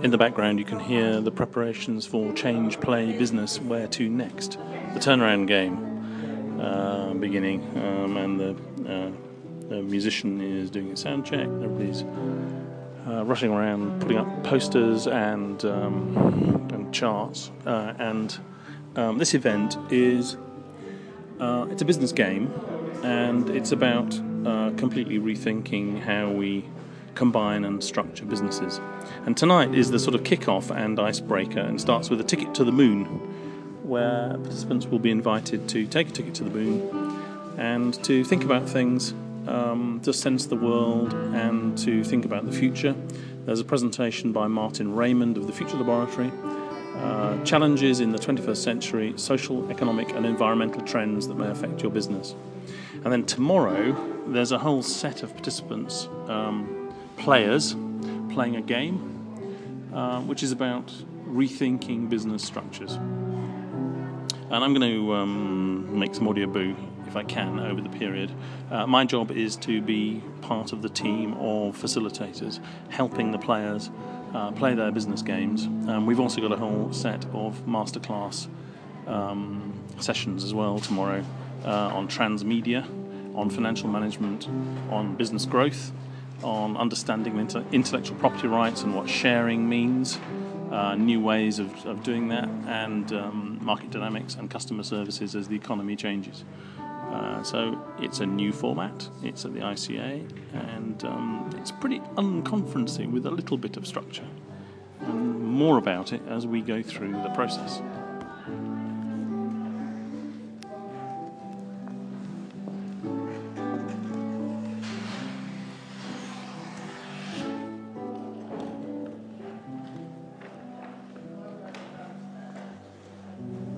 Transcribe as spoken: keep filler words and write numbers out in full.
In the background you can hear the preparations for Change, Play, Business, Where to Next, the turnaround game uh, beginning, um, and the, uh, the musician is doing a sound check. Everybody's uh, rushing around putting up posters and, um, and charts, uh, and um, this event is uh, it's a business game, and it's about uh, completely rethinking how we combine and structure businesses. And tonight is the sort of kick-off and icebreaker, and starts with a ticket to the moon, where participants will be invited to take a ticket to the moon and to think about things, um, to sense the world and to think about the future. There's a presentation by Martin Raymond of the Future Laboratory, uh, challenges in the twenty-first century, social, economic and environmental trends that may affect your business. And then tomorrow there's a whole set of participants, um, players, playing a game, uh, which is about rethinking business structures. And I'm going to um, make some audio boo, if I can, over the period. Uh, my job is to be part of the team of facilitators, helping the players uh, play their business games. Um, we've also got a whole set of masterclass um, sessions as well tomorrow uh, on transmedia, on financial management, on business growth, on understanding intellectual property rights and what sharing means, uh, new ways of, of doing that, and um, market dynamics and customer services as the economy changes. Uh, so it's a new format, it's at the I C A, and um, it's pretty unconferencing with a little bit of structure. And more about it as we go through the process.